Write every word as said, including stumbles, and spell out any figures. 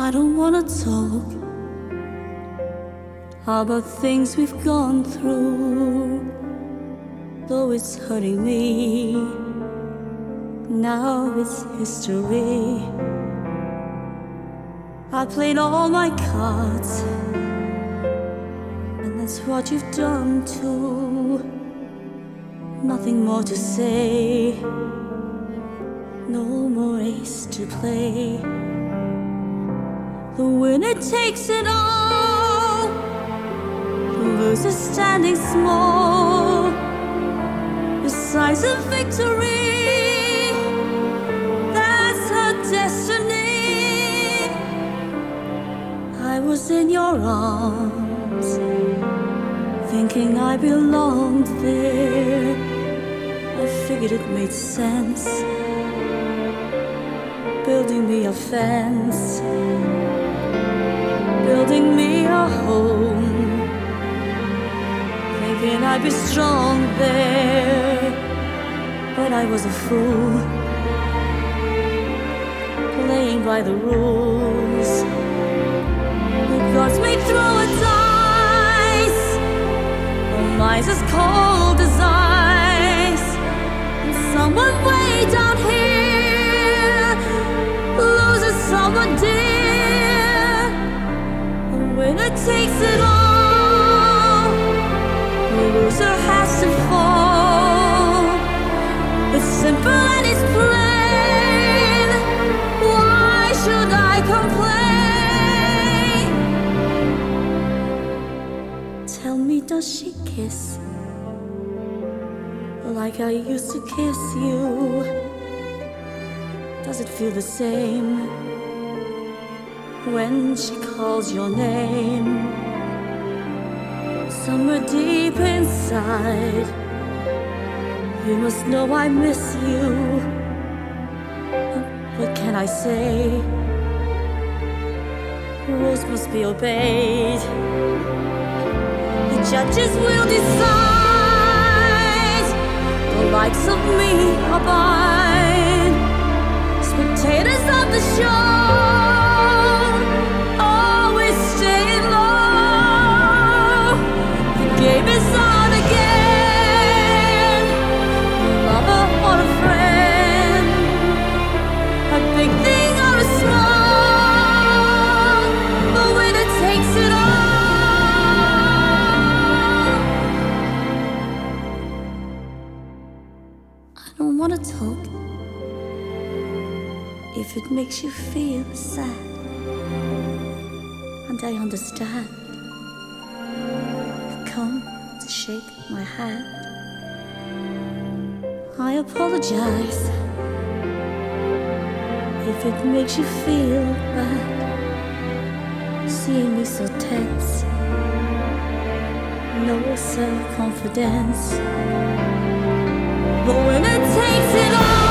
I don't wanna talk about things we've gone through, though it's hurting me. Now it's history. I played all my cards, and that's what you've done too. Nothing more to say, no more ace to play. The winner takes it all, the loser standing small. Besides a victory, that's her destiny. I was in your arms, thinking I belonged there. I figured it made sense, building me a fence, building me a home, thinking I'd be strong there. But I was a fool, playing by the rules. The gods may throw a dice, a mice as cold as ice, and someone way down here loses someone dear. The winner takes it all, the loser has to fall. It's simple and it's plain. Why should I complain? Tell me, does she kiss like I used to kiss you? Does it feel the same when she calls your name? Somewhere deep inside, you must know I miss you. What can I say? Rules must be obeyed. The judges will decide. The likes of me abide. Spectators of the show always staying low. The game is on again. Lover or a friend, a big thing or a small, the winner takes it all. I don't wanna talk if it makes you feel sad, and I understand. You've come to shake my hand. I apologize if it makes you feel bad, seeing me so tense, no self-confidence. The winner takes it all.